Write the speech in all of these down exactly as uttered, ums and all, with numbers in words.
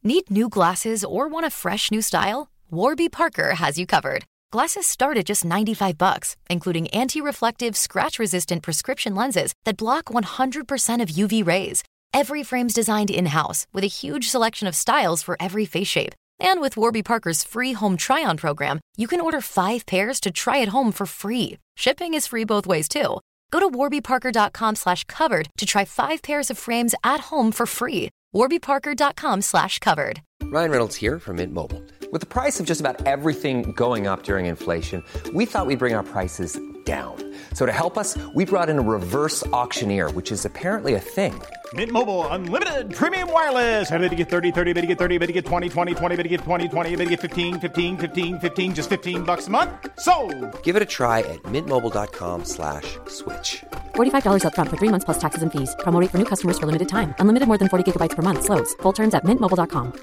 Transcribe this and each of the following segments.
Need new glasses or want a fresh new style? Warby Parker has you covered. Glasses start at just ninety-five bucks, including anti-reflective, scratch-resistant prescription lenses that block one hundred percent of U V rays. Every frame's designed in-house with a huge selection of styles for every face shape. And with Warby Parker's free home try-on program, you can order five pairs to try at home for free. Shipping is free both ways, too. Go to warbyparker.com slash covered to try five pairs of frames at home for free. warbyparker.com slash covered. Ryan Reynolds here from Mint Mobile. With the price of just about everything going up during inflation, we thought we'd bring our prices down. So to help us, we brought in a reverse auctioneer, which is apparently a thing. Mint Mobile Unlimited Premium Wireless. How to get thirty, thirty, how to get thirty, how to get twenty, twenty, twenty, how to get twenty, twenty, how to get fifteen, fifteen, fifteen, fifteen, just fifteen bucks a month? Sold! Give it a try at mintmobile.com slash switch. forty-five dollars up front for three months plus taxes and fees. Promo rate for new customers for limited time. Unlimited more than forty gigabytes per month. Slows full terms at mint mobile dot com.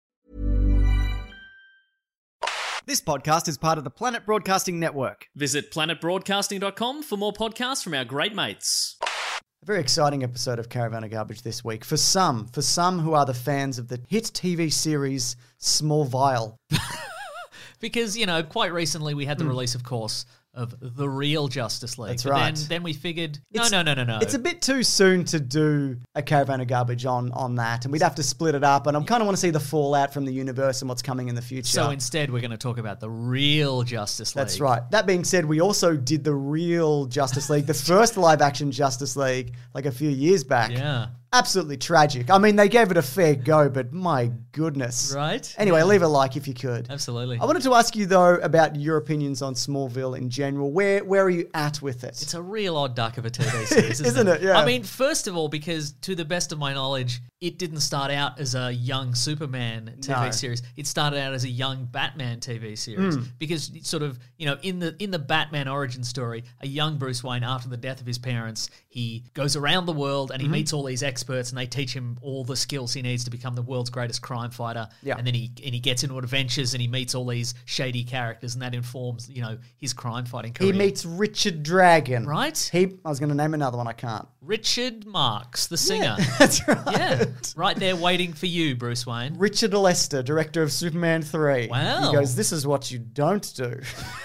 This podcast is part of the Planet Broadcasting Network. Visit planet broadcasting dot com for more podcasts from our great mates. A very exciting episode of Caravan of Garbage this week. For some, for some who are the fans of the hit T V series Smallville. Because, you know, quite recently we had the mm. release, of course, of the real Justice League. That's but right. Then, then we figured, no, It's- no, no, no, no. It's a bit too soon to do a Caravan of Garbage on, on that, and we'd have to split it up, and I kind of want to see the fallout from the universe and what's coming in the future. So instead we're going to talk about the real Justice League. That's right. That being said, we also did the real Justice League, the first live-action Justice League, like a few years back. Yeah. Absolutely tragic. I mean, they gave it a fair go, but my goodness. Right? Anyway, Yeah. leave a like if you could. Absolutely. I wanted to ask you, though, about your opinions on Smallville in general. Where where are you at with it? It's a real odd duck of a T V series, isn't, Isn't it? Yeah. I mean, first of all, because to the best of my knowledge, it didn't start out as a young Superman T V No. series. It started out as a young Batman T V series. Mm. Because it's sort of, you know, in the in the Batman origin story, a young Bruce Wayne, after the death of his parents, he goes around the world and he Mm-hmm. meets all these experts and they teach him all the skills he needs to become the world's greatest crime fighter. Yeah. And then he and he gets into adventures and he meets all these shady characters, and that informs, you know, his crime fighting career. He meets Richard Dragon. Right? He. I was going to name another one. I can't. Richard Marx, the singer. That's right. Yeah, right there waiting for you, Bruce Wayne. Richard Lester, director of Superman three. Wow. He goes, this is what you don't do.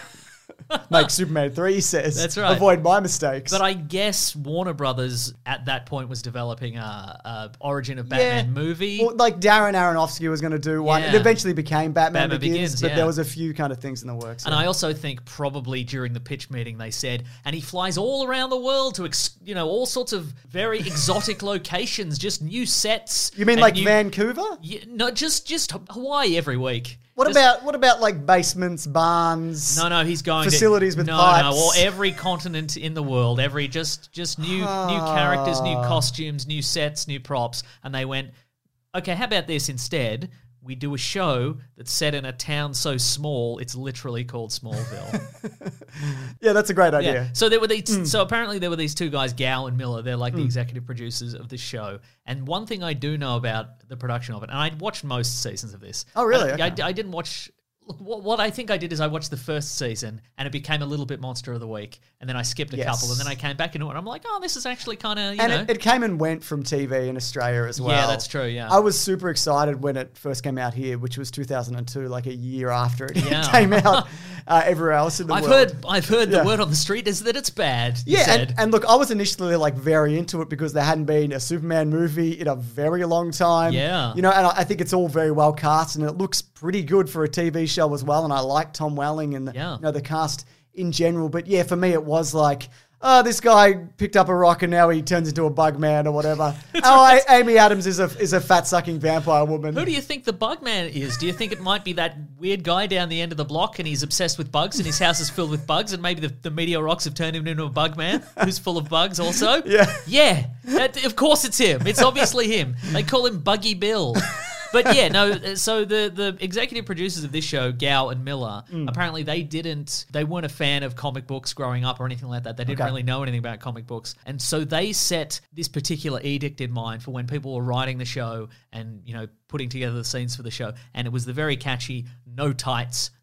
Make Superman three, he says. That's right. Avoid my mistakes. But I guess Warner Brothers at that point was developing a, a Origin of Batman movie. Well, like Darren Aronofsky was going to do one. Yeah. It eventually became Batman, Batman Begins, Begins, but yeah. there was a few kind of things in the works. And I also think probably during the pitch meeting they said, and he flies all around the world to, ex- you know, all sorts of very exotic locations, just new sets. You mean and like new- Vancouver? Yeah, no, just just Hawaii every week. What Just- about what about like basements, barns? No, no, he's going facilities to, with no, pipes. No, or every continent in the world, every just just new new characters, new costumes, new sets, new props, and they went, okay, how about this instead? We do a show that's set in a town so small it's literally called Smallville. Yeah, that's a great idea. Yeah. So there were these. So apparently there were these two guys, Gow and Miller. They're like the executive producers of this show. And one thing I do know about the production of it, and I'd watched most seasons of this. Oh, really? I, Okay. I, I didn't watch. Look, what, what I think I did is I watched the first season and it became a little bit Monster of the Week, and then I skipped a Yes. couple, and then I came back into it. And I'm like, oh, this is actually kind of you And know. it, it came and went from T V in Australia as well. Yeah, that's true, yeah. I was super excited when it first came out here, which was two thousand two, like a year after it Yeah. came out uh, everywhere else in the I've world. heard. I've heard Yeah. the word on the street is that it's bad. You Yeah, said. and, and look, I was initially like very into it because there hadn't been a Superman movie in a very long time. Yeah. You know, and I, I think it's all very well cast and it looks pretty good for a T V show as well. And I like Tom Welling and the, Yeah. you know, the cast in general. But yeah, for me, it was like, oh, this guy picked up a rock and now he turns into a bug man or whatever. oh, right. A- Amy Adams is a is a fat sucking vampire woman. Who do you think the Bugman is? Do you think it might be that weird guy down the end of the block and he's obsessed with bugs and his house is filled with bugs and maybe the, the meteor rocks have turned him into a Bugman who's full of bugs also? Yeah. Yeah. That, of course it's him. It's obviously him. They call him Buggy Bill. But yeah, no, so the, the executive producers of this show, Gow and Miller, Mm. apparently they didn't, they weren't a fan of comic books growing up or anything like that. They didn't Okay. really know anything about comic books. And so they set this particular edict in mind for when people were writing the show and, you know, putting together the scenes for the show. And it was the very catchy, no tights.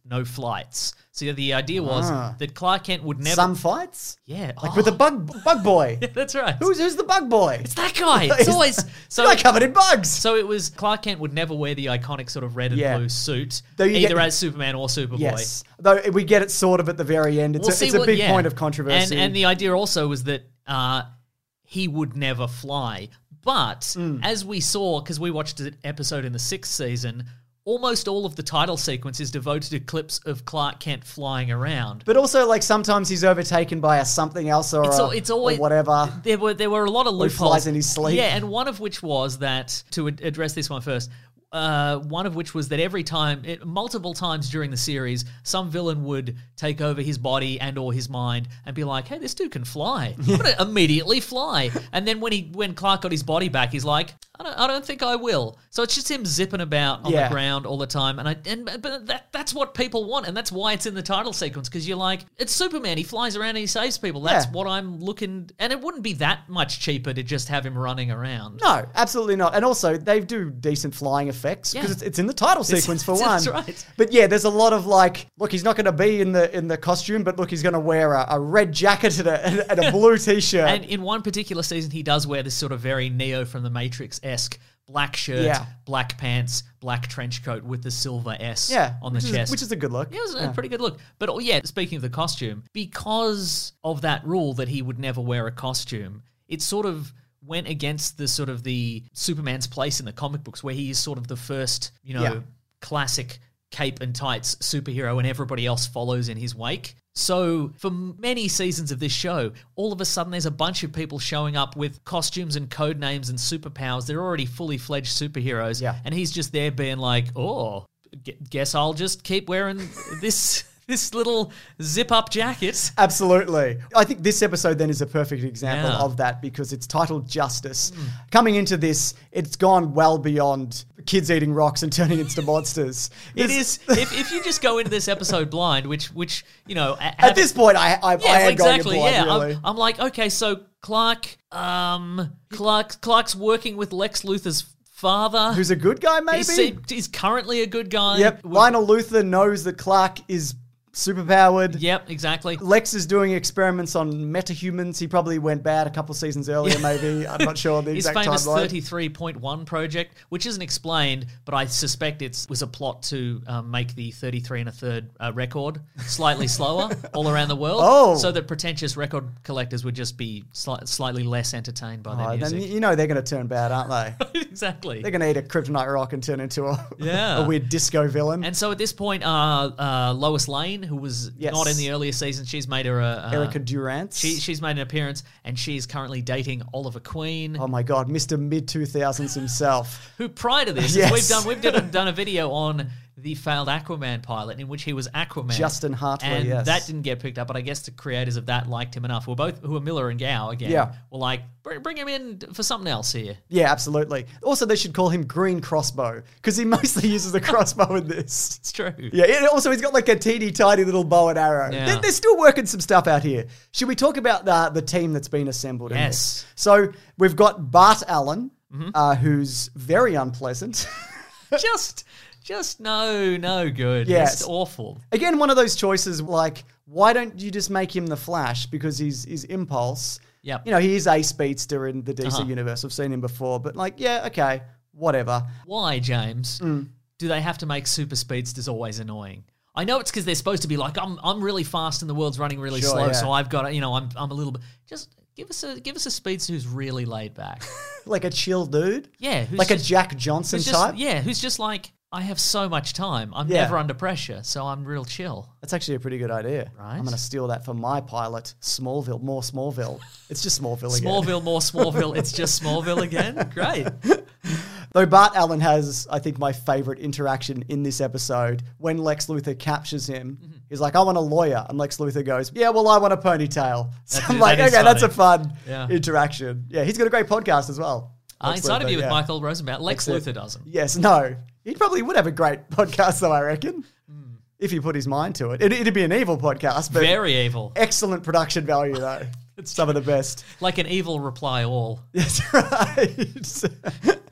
no flights. So the idea was Ah. that Clark Kent would never... Some fights? Yeah. Like oh, with the bug bug boy. yeah, that's right. Who's who's the bug boy? It's that guy. It's always... So So like covered in bugs. So it was Clark Kent would never wear the iconic sort of red and Yeah. blue suit, Though you either get- as Superman or Superboy. Yes. Though we get it sort of at the very end. It's, We'll a, see it's a what- big yeah. point of controversy. And, and the idea also was that uh, he would never fly. But Mm. as we saw, because we watched an episode in the sixth season, almost all of the title sequence is devoted to clips of Clark Kent flying around. But also, like, sometimes he's overtaken by a something else or, It's a, al- it's always or whatever. There were there were a lot of Or he loopholes. flies in his sleep. Yeah, and one of which was that to ad- address this one first. Uh, one of which was that every time, it, multiple times during the series, some villain would take over his body and or his mind and be like, "Hey, this dude can fly. I'm gonna immediately fly." And then when he when Clark got his body back, he's like, "I don't, I don't think I will." So it's just him zipping about on Yeah. the ground all the time, and I and but that that's what people want, and that's why it's in the title sequence, because you're like, it's Superman. He flies around and he saves people. That's Yeah. what I'm looking, and it wouldn't be that much cheaper to just have him running around. No, absolutely not. And also, they do decent flying effects because Yeah. it's, it's in the title sequence for one. That's right. But yeah, there's a lot of like, look, he's not going to be in the in the costume, but look, he's going to wear a, a red jacket and a, and, and a blue t-shirt. And in one particular season, he does wear this sort of very Neo from the Matrix-esque black shirt, Yeah. black pants, black trench coat with the silver S yeah, on the which chest. is, which is a good look. Yeah, it was a pretty good look. But oh, yeah, speaking of the costume, because of that rule that he would never wear a costume, it sort of went against the sort of the Superman's place in the comic books, where he is sort of the first, you know, Yeah. classic cape and tights superhero, and everybody else follows in his wake. So for many seasons of this show, all of a sudden there's a bunch of people showing up with costumes and code names and superpowers. They're already fully fledged superheroes. Yeah. And he's just there being like, oh, gu- guess I'll just keep wearing this this little zip-up jacket. Absolutely. I think this episode then is a perfect example Yeah. of that because it's titled Justice. Coming into this, it's gone well beyond kids eating rocks and turning into monsters. It This- is if, if you just go into this episode blind, which which you know a- At this point, I, I, yeah, I am exactly. going in blind, yeah, really. I'm, I'm like, okay, so Clark, um, Clark, Clark's working with Lex Luthor's father, Who's a good guy, maybe? He's, he's currently a good guy. Yep. With- Lionel Luthor knows that Clark is superpowered. Yep, exactly. Lex is doing experiments on metahumans. He probably went bad a couple seasons earlier, maybe. I'm not sure the His exact famous timeline. thirty-three point one project, which isn't explained, but I suspect it was a plot to um, make the thirty-three and a third uh, record slightly slower all around the world, Oh. so that pretentious record collectors would just be sli- slightly less entertained by their Oh, then music. you know they're going to turn bad, aren't they? Exactly. They're going to eat a kryptonite rock and turn into a, Yeah. a weird disco villain. And so at this point, uh, uh, Lois Lane, who was Yes. not in the earlier seasons, she's made her a. a Erica Durance. She, she's made an appearance, and she's currently dating Oliver Queen, Oh my God, Mister mid two thousands himself. who prior to this, Yes. we've done we've done, done a video on the failed Aquaman pilot in which he was Aquaman. Justin Hartley, and yes. that didn't get picked up, but I guess the creators of that liked him enough. Who were both who are Miller and Gow again. Yeah. Were like, bring, bring him in for something else here. Yeah, absolutely. Also, they should call him Green Crossbow because he mostly uses a crossbow in this. It's true. Yeah, and also he's got like a teeny tiny little bow and arrow. Yeah. They're, they're still working some stuff out here. Should we talk about the, the team that's been assembled? in Yes. this? So we've got Bart Allen, Mm-hmm. uh, who's very unpleasant. just, just no, no good. Yes. Just awful. Again, one of those choices like, why don't you just make him the Flash? Because he's, he's Impulse. Yep. You know, he is a speedster in the D C Uh-huh. universe. I've seen him before. But like, yeah, okay, whatever. Why, James, Mm. do they have to make super speedsters always annoying? I know it's because they're supposed to be like, I'm I'm really fast and the world's running really Sure, slow, yeah. so I've got to, you know, I'm I'm a little bit. Just give us a give us a speedster who's really laid back. Like a chill dude. Yeah, who's Like a just- Jack Johnson who's just, type. Yeah, who's just like, I have so much time. I'm Yeah. never under pressure, so I'm real chill. That's actually a pretty good idea. Right. I'm going to steal that for my pilot, Smallville. More Smallville. It's just Smallville again. Smallville, more Smallville. It's just Smallville again. Great. Though Bart Allen has, I think, my favorite interaction in this episode when Lex Luthor captures him. Mm-hmm. He's like, I want a lawyer. And Lex Luthor goes, yeah, well, I want a ponytail. So That I'm is- like, that is okay, that's a funny. fun Yeah. interaction. Yeah, he's got a great podcast as well. Uh, Lex Inside of Luthor, You with yeah. Michael Rosenbaum. Lex That's Luthor it. doesn't. Yes, no. He probably would have a great podcast, though, I reckon. If he put his mind to it. it. It'd be an evil podcast, but Very evil. excellent production value, though. It's some of the best. Like an evil reply all. That's right.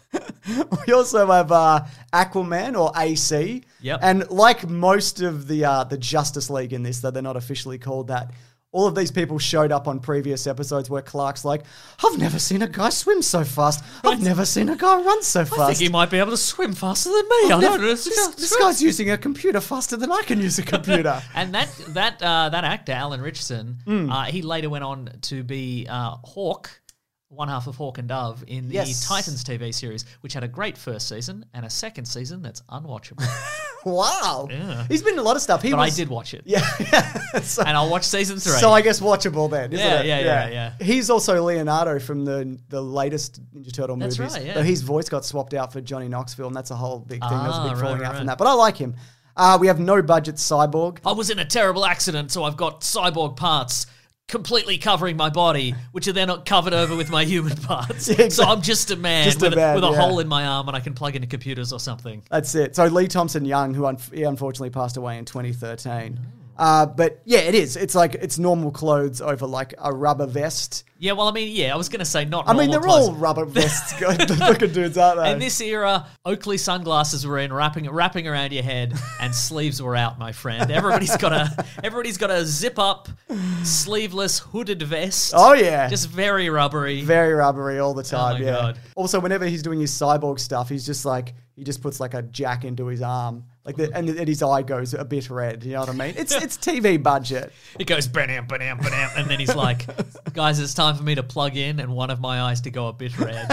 We also have uh, Aquaman, or A C. Yep. And like most of the uh, the Justice League in this, though they're not officially called that, all of these people showed up on previous episodes where Clark's like, I've never seen a guy swim so fast. I've never seen a guy run so fast. I think he might be able to swim faster than me. I I've don't never- know. this, this guy's using a computer faster than I can use a computer. And that that uh, that actor, Alan Richardson, Hmm. uh, he later went on to be uh, Hawk, one half of Hawk and Dove, in the Yes. Titans T V series, which had a great first season and a second season that's unwatchable. Wow. Yeah. He's been in a lot of stuff. He But was, I did watch it. Yeah. so, And I'll watch season three. so I guess watchable then, isn't Yeah, it? yeah, yeah, yeah. He's also Leonardo from the the latest Ninja Turtle That's movies. right, yeah. Though his voice got swapped out for Johnny Knoxville, and that's a whole big thing. There was a Ah, big right, falling right, out from right. that. But I like him. Uh, we have no budget Cyborg. I was in a terrible accident, so I've got cyborg parts completely covering my body, which are then not covered over with my human parts. Yeah, exactly. So I'm just a man Just a with a, man, with a yeah. hole in my arm, and I can plug into computers or something. That's it. So Lee Thompson Young, who un- he unfortunately passed away in twenty thirteen. Uh, but yeah, it is. It's like it's normal clothes over like a rubber vest. Yeah, well, I mean, yeah, I was going to say not I mean, normal they're clothes. all rubber vests, good looking dudes, aren't they? In this era, Oakley sunglasses were in, wrapping wrapping around your head, and sleeves were out, my friend. Everybody's got a everybody's got a zip up, sleeveless, hooded vest. Oh yeah, Just very rubbery. very rubbery all the time. my yeah. God. Also, whenever he's doing his cyborg stuff, he's just like he just puts like a jack into his arm, like the, and, and his eye goes a bit red. You know what I mean? It's it's T V budget. It goes banam, banam, banam, and then he's like, guys, it's time for me to plug in and one of my eyes to go a bit red.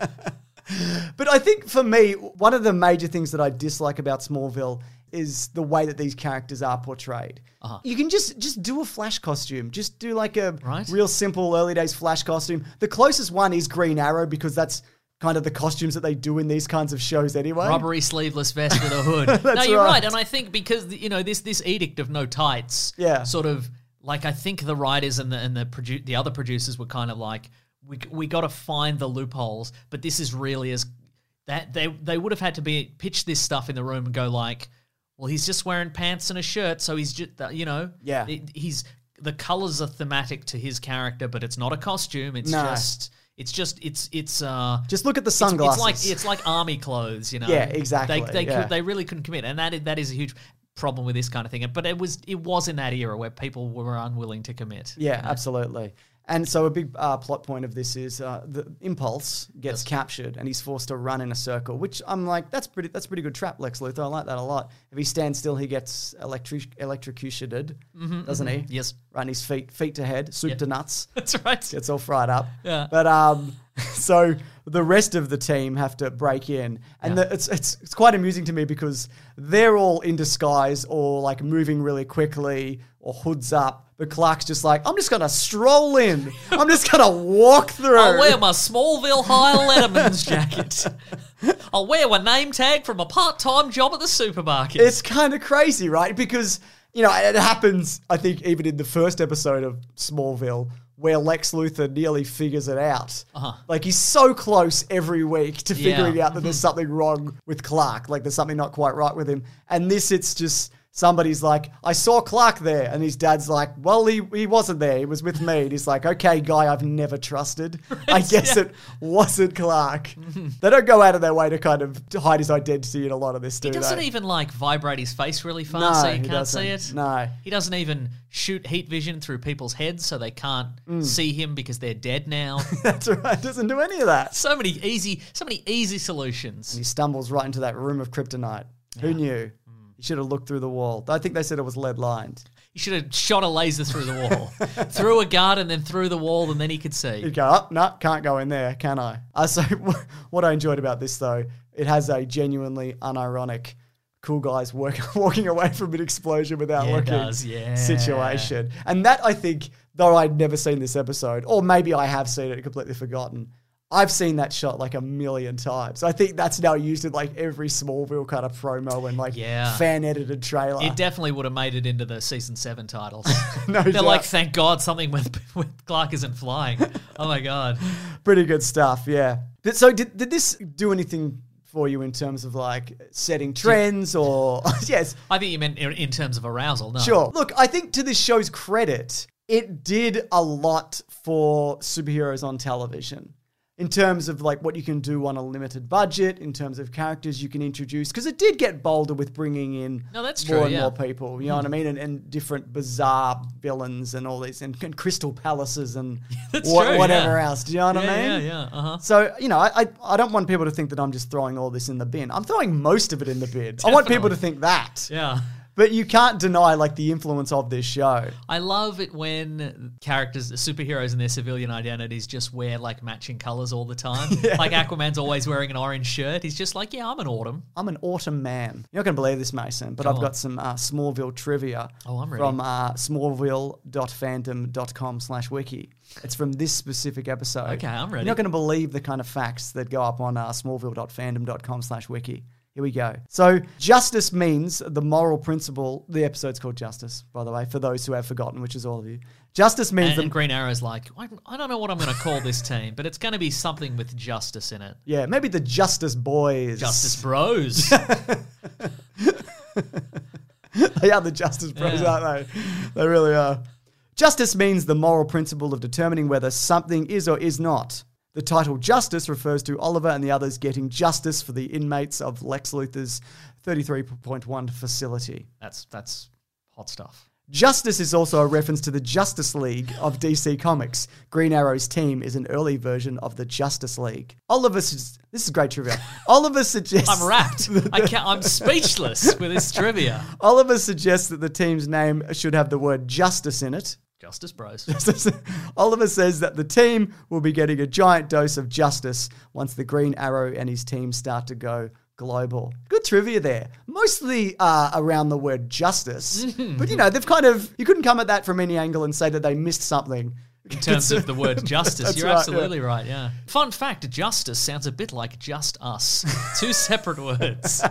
But I think for me, one of the major things that I dislike about Smallville is the way that these characters are portrayed. Uh-huh. You can just just do a Flash costume. Just do like a Right. real simple early days Flash costume. The closest one is Green Arrow because that's kind of the costumes that they do in these kinds of shows anyway. Rubbery sleeveless vest with a hood. That's no, you're right. right. And I think because, you know, this this edict of no tights Yeah. sort of, like, I think the writers and the and the produ- the other producers were kind of like, we we got to find the loopholes, but this is really as that they they would have had to be pitch this stuff in the room and go like, well, he's just wearing pants and a shirt, so he's just, you know, Yeah. it- he's the colors are thematic to his character, but it's not a costume. It's No. just it's just it's it's uh Just look at the it's- sunglasses. It's, like it's like army clothes, you know. Yeah, exactly, They they yeah. could, they really couldn't commit, and that is, that is a huge problem with this kind of thing. But it was it was in that era where people were unwilling to commit. Yeah, absolutely. And so a big uh, plot point of this is uh, the Impulse gets captured and he's forced to run in a circle, which I'm like, that's pretty that's pretty good trap, Lex Luthor. I like that a lot. If he stands still, he gets electric electrocuted, doesn't he? Yes. Right in his feet, feet to head, soup Yeah. to nuts. That's right. Gets all fried up. Yeah. But um, so the rest of the team have to break in, and Yeah. the, it's it's it's quite amusing to me because they're all in disguise or like moving really quickly or hoods up. But Clark's just like, I'm just gonna stroll in. I'm just gonna walk through. I'll wear my Smallville High Letterman's jacket. I'll wear my name tag from a part-time job at the supermarket. It's kind of crazy, right? Because, you know, it happens, I think, even in the first episode of Smallville, where Lex Luthor nearly figures it out. Uh-huh. Like, he's so close every week to Yeah. figuring out that there's something wrong with Clark. Like, there's something not quite right with him. And this, it's just... Somebody's like, I saw Clark there. And his dad's like, well, he, he wasn't there. He was with me. And he's like, okay, guy I've never trusted. I guess yeah. it wasn't Clark. They don't go out of their way to kind of hide his identity in a lot of this, do He doesn't they? even like vibrate his face really fast No, so you he can't doesn't. see it. No. He doesn't even shoot heat vision through people's heads so they can't Mm. see him because they're dead now. That's right. Doesn't do any of that. so many easy so many easy solutions. He stumbles right into that room of kryptonite. Who knew? He should have looked through the wall. I think they said it was lead lined. He should have shot a laser through the wall. through a guard and then through the wall and then he could see. He'd go, oh, no, can't go in there, can I? Uh, so what I enjoyed about this, though, it has a genuinely unironic cool guys work, walking away from an explosion without Yeah, it looking does, yeah. situation. And that, I think, though I'd never seen this episode, or maybe I have seen it and completely forgotten, I've seen that shot like a million times. I think that's now used in like every Smallville kind of promo and like Yeah. fan edited trailer. It definitely would have made it into the season seven titles. No They're doubt. like, thank God something with, with Clark isn't flying. Oh my God. Pretty good stuff, yeah. But so did did this do anything for you in terms of like setting trends or yes, I think you meant in in terms of arousal. No. sure. Look, I think to this show's credit, it did a lot for superheroes on television. in terms of like what you can do on a limited budget, in terms of characters you can introduce, because it did get bolder with bringing in No, that's more true, and yeah. more people. You know what I mean? And, and different bizarre villains and all these, and, and crystal palaces and That's wha- true, whatever yeah. else. Do you know what yeah, I mean? Yeah, yeah, uh-huh. So, you know, I, I I don't want people to think that I'm just throwing all this in the bin. I'm throwing most of it in the bin. I want people to think that. Yeah. But you can't deny, like, the influence of this show. I love it when characters, superheroes in their civilian identities just wear, like, matching colours all the time. Like, Aquaman's always wearing an orange shirt. He's just like, yeah, I'm an autumn. I'm an autumn man. You're not going to believe this, Mason, but Go I've on. got some uh, Smallville trivia Oh, I'm ready. from uh, smallville.fandom.com slash wiki. It's from this specific episode. Okay, I'm ready. You're not going to believe the kind of facts that go up on uh, smallville.fandom.com slash wiki. Here we go. So, justice means the moral principle. The episode's called Justice, by the way, for those who have forgotten, which is all of you. Justice means And, the and Green Arrow's like, I, I don't know what I'm going to call this team, but it's going to be something with justice in it. yeah, maybe the Justice Boys. Justice Bros. They are the Justice Bros, Yeah. aren't they? They really are. Justice means the moral principle of determining whether something is or is not. The title Justice refers to Oliver and the others getting justice for the inmates of Lex Luthor's thirty-three point one facility. that's that's hot stuff. Justice is also a reference to the Justice League of D C Comics. Green Arrow's team is an early version of the Justice League. Oliver, su- this is great trivia. Oliver suggests I'm wrapped. I can't, I'm speechless with this trivia. Oliver suggests that the team's name should have the word justice in it. Justice Bros. Oliver says that the team will be getting a giant dose of justice once the Green Arrow and his team start to go global. Good trivia there. Mostly uh, around the word justice. But, you know, they've kind of... You couldn't come at that from any angle and say that they missed something. In terms of the word justice, That's you're right, absolutely right, yeah. Fun fact, justice sounds a bit like just us. Two separate words.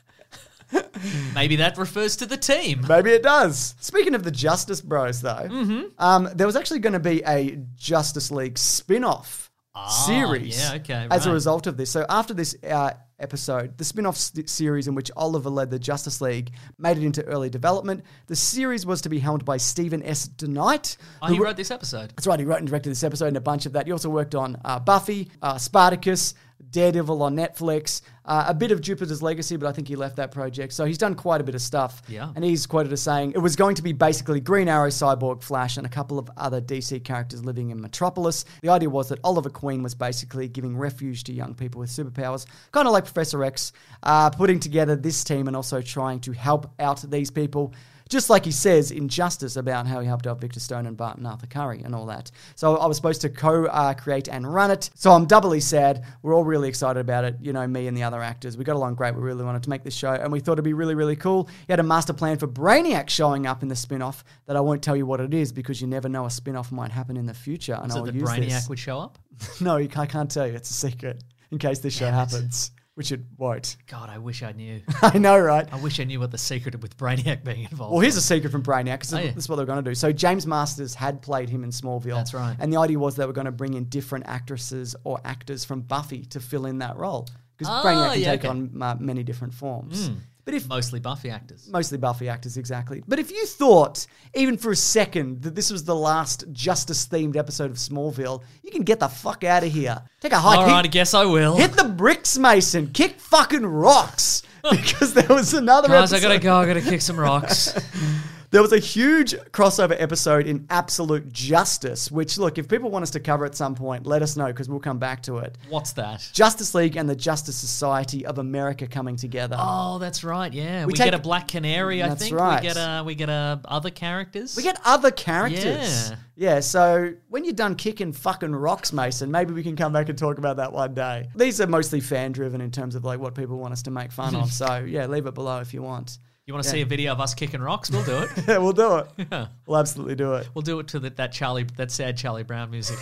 Maybe that refers to the team. Maybe it does. Speaking of the Justice Bros, though, mm-hmm. um, there was actually going to be a Justice League spin-off Ah, series yeah, okay, as a right. result of this. So after this uh, episode, the spin-off s- series in which Oliver led the Justice League made it into early development. The series was to be helmed by Stephen S. DeKnight. Oh, who he wr- wrote this episode. That's right, he wrote and directed this episode and a bunch of that. He also worked on uh, Buffy, uh, Spartacus, Daredevil on Netflix, uh, a bit of Jupiter's Legacy, but I think he left that project. So he's done quite a bit of stuff. Yeah. And he's quoted as saying, it was going to be basically Green Arrow, Cyborg, Flash, and a couple of other D C characters living in Metropolis. The idea was that Oliver Queen was basically giving refuge to young people with superpowers, kind of like Professor X, uh, putting together this team and also trying to help out these people. Just like he says in Justice about how he helped out Victor Stone and Barton Arthur Curry and all that. So I was supposed to co-create uh, and run it. So I'm doubly sad. We're all really excited about it. You know, me and the other actors. We got along great. We really wanted to make this show. And we thought it'd be really, really cool. He had a master plan for Brainiac showing up in the spin-off that I won't tell you what it is because you never know a spin-off might happen in the future. And So I'll that use Brainiac this. would show up? No, you can't, I can't tell you. It's a secret in case this show Damn it. happens, which it won't. God, I wish I knew. I know, right? I wish I knew what the secret with Brainiac being involved Well, here's a was. secret from Brainiac, because Oh, yeah. this is what they're going to do. So James Masters had played him in Smallville. That's right. And the idea was they were going to bring in different actresses or actors from Buffy to fill in that role. Because Oh, Brainiac can yeah, take okay. on uh, many different forms. But if Mostly Buffy actors. Mostly Buffy actors, exactly. But if you thought, even for a second, that this was the last Justice-themed episode of Smallville, you can get the fuck out of here. Take a hike. All hit- right, I guess I will. Hit the bricks, Mason. Kick fucking rocks. Because there was another Guys, episode. I gotta go. I gotta kick some rocks. There was a huge crossover episode in Absolute Justice, which, look, if people want us to cover at some point, let us know because we'll come back to it. What's that? Justice League and the Justice Society of America coming together. Oh, that's right. Yeah, We we, take- get a Black Canary. I That's think right. we get uh, we get uh, other characters. We get other characters. Yeah. Yeah, so when you're done kicking fucking rocks, Mason, maybe we can come back and talk about that one day. These are mostly fan-driven in terms of like what people want us to make fun of. So, yeah, leave it below if you want. You want to Yeah. see a video of us kicking rocks? We'll do it. Yeah, we'll do it. Yeah. We'll absolutely do it. We'll do it to the, that Charlie, that sad Charlie Brown music.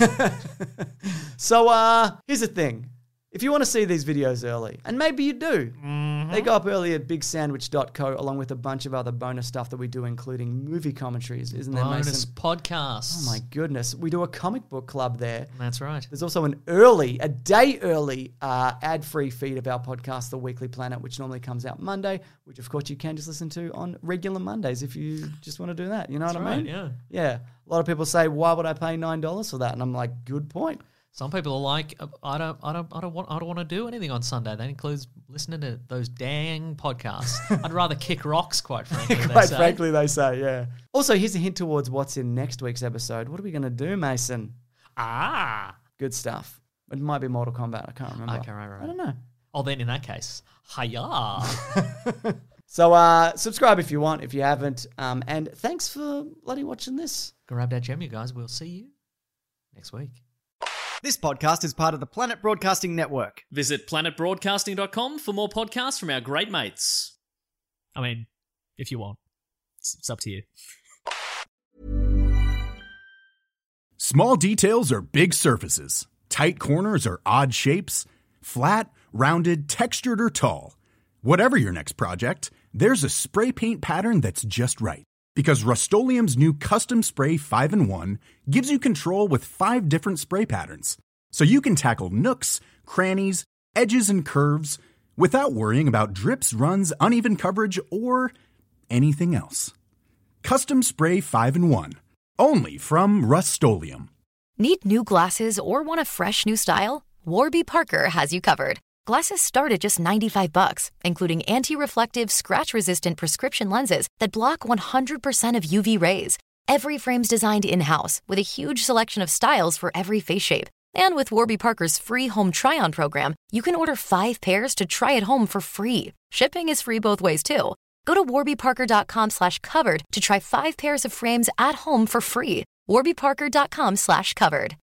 So, uh, here's the thing. If you want to see these videos early, and maybe you do, Mm-hmm. they go up early at big sandwich dot co along with a bunch of other bonus stuff that we do, including movie commentaries, isn't there, Bonus Mason? podcasts. Oh my goodness. We do a comic book club there. That's right. There's also an early, a day early uh, ad-free feed of our podcast, The Weekly Planet, which normally comes out Monday, which of course you can just listen to on regular Mondays if you just want to do that. You know That's what I right, mean? yeah. Yeah. A lot of people say, why would I pay nine dollars for that? And I'm like, good point. Some people are like, I don't, I don't, I don't want, I don't want to do anything on Sunday. That includes listening to those dang podcasts. I'd rather kick rocks, quite frankly. Quite they say. frankly, they say, yeah. Also, here's a hint towards what's in next week's episode. What are we going to do, Mason? Ah, Good stuff. It might be Mortal Kombat. I can't remember. okay, right, right. I don't know. Oh, then in that case, hiya. So uh, subscribe if you want, if you haven't. Um, and thanks for bloody watching this. Grab that gem, you guys. We'll see you next week. This podcast is part of the Planet Broadcasting Network. Visit planet broadcasting dot com for more podcasts from our great mates. I mean, if you want. It's, it's up to you. Small details are big surfaces. Tight corners are odd shapes. Flat, rounded, textured, or tall. Whatever your next project, there's a spray paint pattern that's just right. Because Rust-Oleum's new Custom Spray five in one gives you control with five different spray patterns. So you can tackle nooks, crannies, edges, and curves without worrying about drips, runs, uneven coverage, or anything else. Custom Spray five in one. Only from Rust-Oleum. Need new glasses or want a fresh new style? Warby Parker has you covered. Glasses start at just ninety-five bucks, including anti-reflective, scratch-resistant prescription lenses that block one hundred percent of U V rays. Every frame's designed in-house with a huge selection of styles for every face shape. And with Warby Parker's free home try-on program, you can order five pairs to try at home for free. Shipping is free both ways, too. Go to warbyparker.com slash covered to try five pairs of frames at home for free. warbyparker.com slash covered.